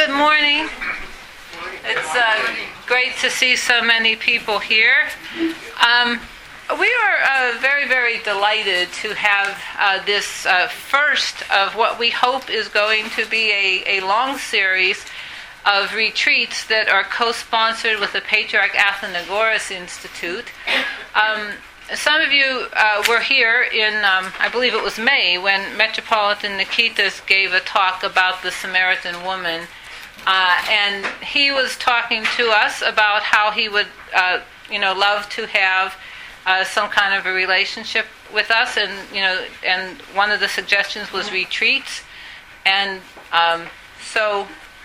Good morning. It's great to see so many people here. We are very, very delighted to have this first of what we hope is going to be a long series of retreats that are co-sponsored with the Patriarch Athenagoras Institute. Some of you were here in, I believe it was May, when Metropolitan Nikitas gave a talk about the Samaritan woman. And he was talking to us about how he would, love to have some kind of a relationship with us. And one of the suggestions was retreats. And so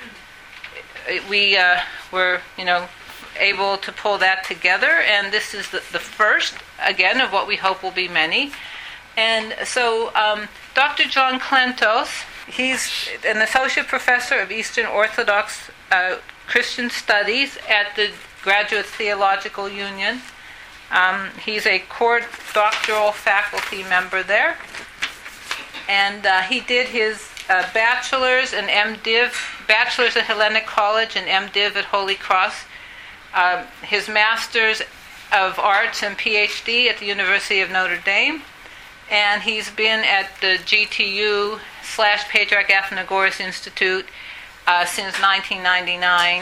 we were, able to pull that together, and this is the first, again, of what we hope will be many. And so Dr. John Klentos, he's an associate professor of Eastern Orthodox Christian Studies at the Graduate Theological Union. He's a core doctoral faculty member there, and he did his bachelor's and MDiv, bachelor's at Hellenic College and MDiv at Holy Cross, his master's of arts and PhD at the University of Notre Dame, and he's been at the GTU / Patriarch Athenagoras Institute since 1999.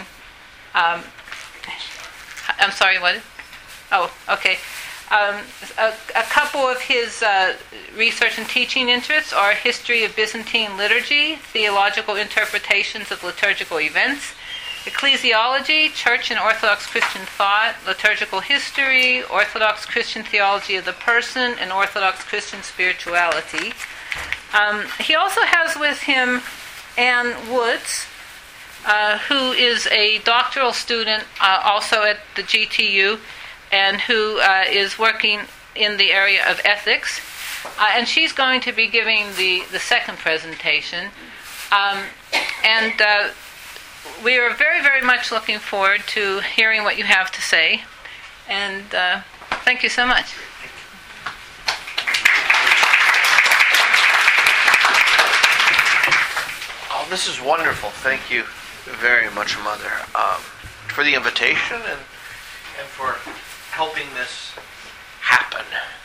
I'm sorry, what? Oh, okay. A couple of his research and teaching interests are history of Byzantine liturgy, theological interpretations of liturgical events, ecclesiology, church and Orthodox Christian thought, liturgical history, Orthodox Christian theology of the person, and Orthodox Christian spirituality. He also has with him Ann Woods, who is a doctoral student also at the GTU, and who is working in the area of ethics. And she's going to be giving the second presentation. We are very, very much looking forward to hearing what you have to say. And thank you so much. Oh, this is wonderful. Thank you very much, Mother, for the invitation and for helping this happen.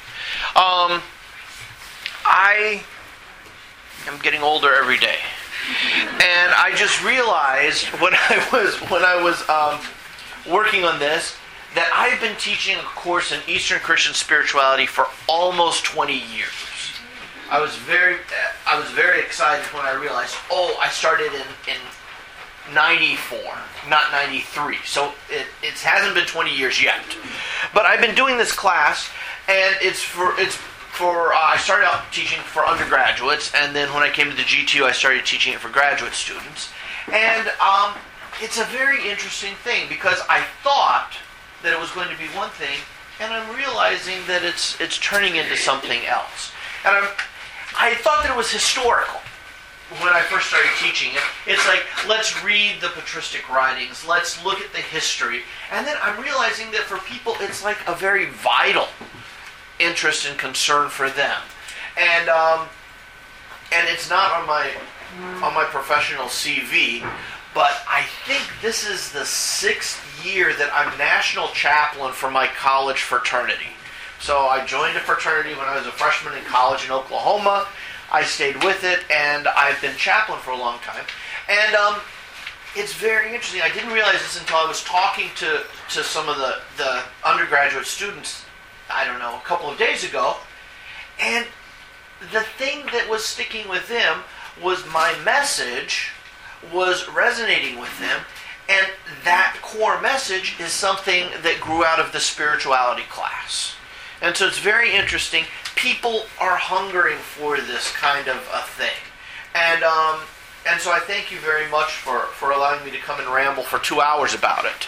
I am getting older every day. And I just realized when I was working on this that I've been teaching a course in Eastern Christian spirituality for almost 20 years. I was very excited when I realized, I started in 94, not 93. So it hasn't been 20 years yet. But I've been doing this class, and I started out teaching for undergraduates, and then when I came to the GTU, I started teaching it for graduate students. And it's a very interesting thing, because I thought that it was going to be one thing, and I'm realizing that it's turning into something else. And I thought that it was historical when I first started teaching it. It's like, let's read the patristic writings, let's look at the history. And then I'm realizing that for people, it's like a very vital interest and concern for them, and it's not on my professional CV, but I think this is the 6th year that I'm national chaplain for my college fraternity. So I joined a fraternity when I was a freshman in college in Oklahoma. I stayed with it, and I've been chaplain for a long time. And it's very interesting. I didn't realize this until I was talking to some of the undergraduate students, I don't know, a couple of days ago, and the thing that was sticking with them was my message was resonating with them, and that core message is something that grew out of the spirituality class. And so it's very interesting. People are hungering for this kind of a thing. And so I thank you very much for allowing me to come and ramble for 2 hours about it.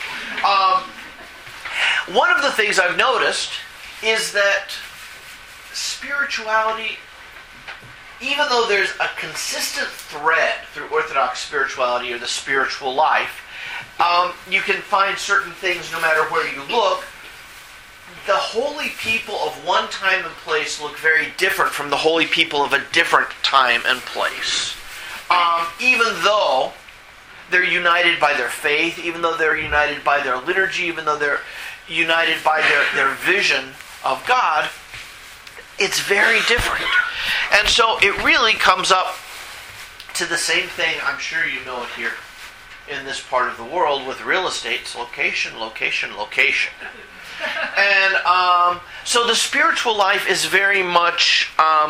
One of the things I've noticed is that spirituality, even though there's a consistent thread through Orthodox spirituality or the spiritual life, you can find certain things no matter where you look. The holy people of one time and place look very different from the holy people of a different time and place. Even though they're united by their faith, even though they're united by their liturgy, even though they're united by their vision of God, it's very different. And so it really comes up to the same thing. I'm sure you know it here in this part of the world with real estate. It's location, location, location. And so the spiritual life is very much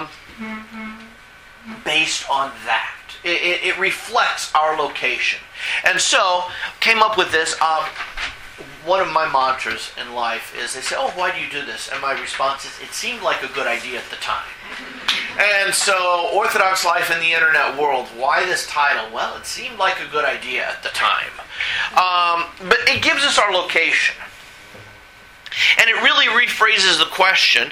based on that. It reflects our location. And so, came up with this. One of my mantras in life is, they say, oh, why do you do this? And my response is, it seemed like a good idea at the time. And so, Orthodox Life in the Internet World, why this title? Well, it seemed like a good idea at the time. But it gives us our location. And it really rephrases the question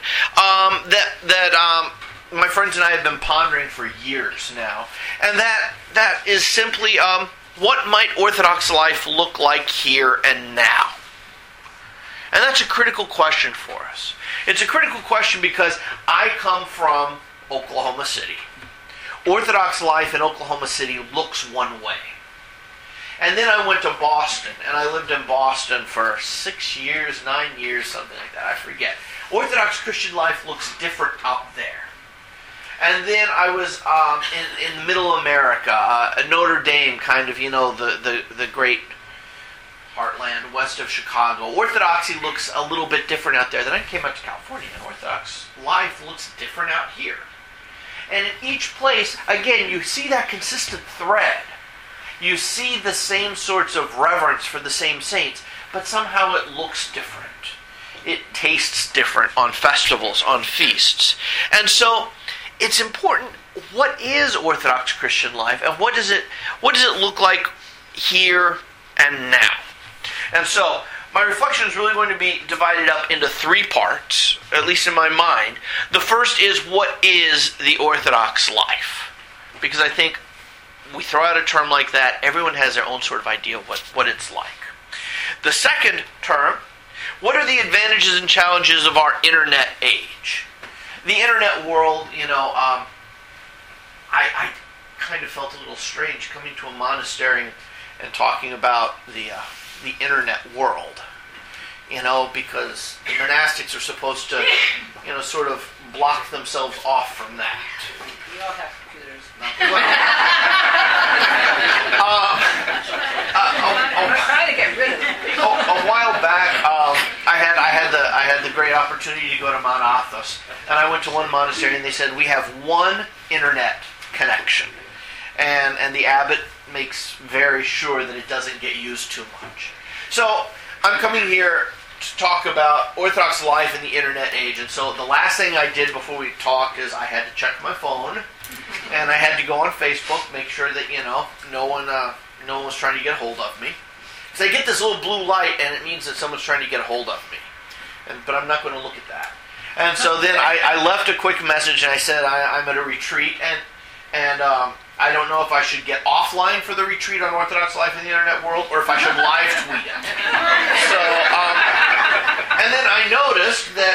that my friends and I have been pondering for years now. And that is simply, what might Orthodox life look like here and now? And that's a critical question for us. It's a critical question because I come from Oklahoma City. Orthodox life in Oklahoma City looks one way. And then I went to Boston, and I lived in Boston for 6 years, 9 years, something like that, I forget. Orthodox Christian life looks different out there. And then I was in middle America, Notre Dame, kind of, the great heartland west of Chicago. Orthodoxy looks a little bit different out there. Then I came out to California, and Orthodox life looks different out here. And in each place, again, you see that consistent thread. You see the same sorts of reverence for the same saints, but somehow it looks different. It tastes different on festivals, on feasts. And so, it's important, what is Orthodox Christian life, and what does it look like here and now? And so, my reflection is really going to be divided up into 3 parts, at least in my mind. The first is, what is the Orthodox life? Because I think we throw out a term like that, everyone has their own sort of idea of what it's like. The second term, what are the advantages and challenges of our internet age? The internet world, I kind of felt a little strange coming to a monastery and talking about the internet world, because the monastics are supposed to, sort of block themselves off from that. We all have computers. I'm trying to get rid of it. A while back, I had the great opportunity to go to Mount Athos, and I went to one monastery, and they said, we have one internet connection, and the abbot makes very sure that it doesn't get used too much. So I'm coming here to talk about Orthodox life in the internet age, and so the last thing I did before we talked is I had to check my phone, and I had to go on Facebook, make sure that no one was trying to get a hold of me. So I get this little blue light, and it means that someone's trying to get a hold of me. But I'm not going to look at that. And so then I left a quick message, and I said I'm at a retreat, and I don't know if I should get offline for the retreat on Orthodox life in the internet world, or if I should live tweet it. So, and then I noticed that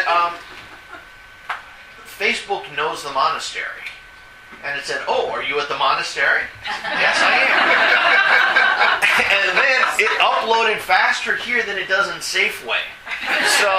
Facebook knows the monastery. And it said, oh, are you at the monastery? Yes, I am. And then it uploaded faster here than it does in Safeway. So,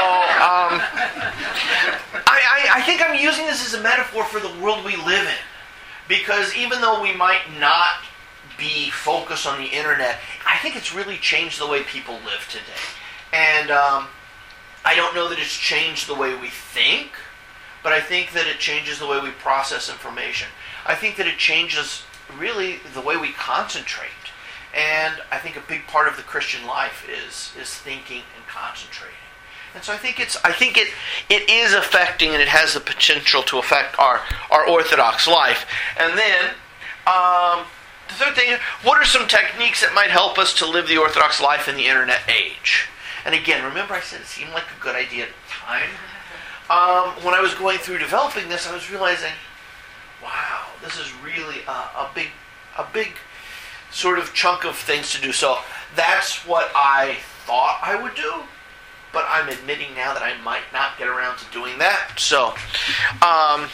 I think I'm using this as a metaphor for the world we live in. Because even though we might not be focused on the internet, I think it's really changed the way people live today. And I don't know that it's changed the way we think, but I think that it changes the way we process information. I think that it changes really the way we concentrate. And I think a big part of the Christian life is thinking and concentrating. And so I think it is affecting, and it has the potential to affect our Orthodox life. And then the third thing, what are some techniques that might help us to live the Orthodox life in the internet age? And again, remember I said it seemed like a good idea at the time. When I was going through developing this, I was realizing, wow, this is really a big sort of chunk of things to do. So that's what I thought I would do, but I'm admitting now that I might not get around to doing that. So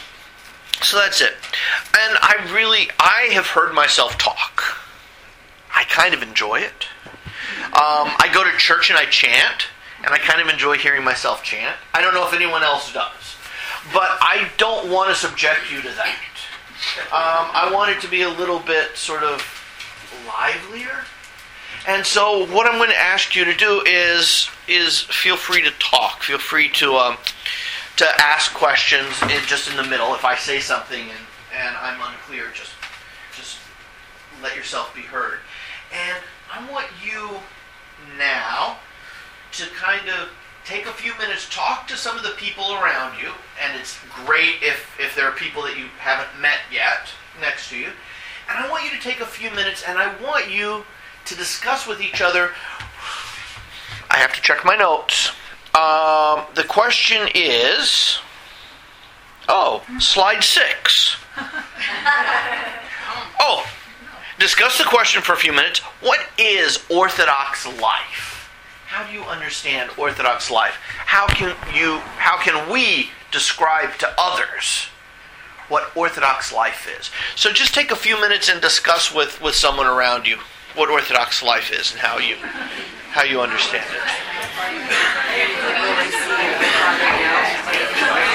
that's it. And I have heard myself talk. I kind of enjoy it. I go to church and I chant, and I kind of enjoy hearing myself chant. I don't know if anyone else does, but I don't want to subject you to that. I want it to be a little bit sort of livelier. And so what I'm going to ask you to do is feel free to talk. Feel free to ask questions just in the middle. If I say something and I'm unclear, just let yourself be heard. And I want you now to kind of take a few minutes, talk to some of the people around you. And it's great if there are people that you haven't met yet next to you. And I want you to take a few minutes and I want you to discuss with each other. I have to check my notes. The question is, slide 6. Discuss the question for a few minutes. What is Orthodox life? How do you understand Orthodox life? How can we describe to others what Orthodox life is? So just take a few minutes and discuss with someone around you what Orthodox life is and how you understand it.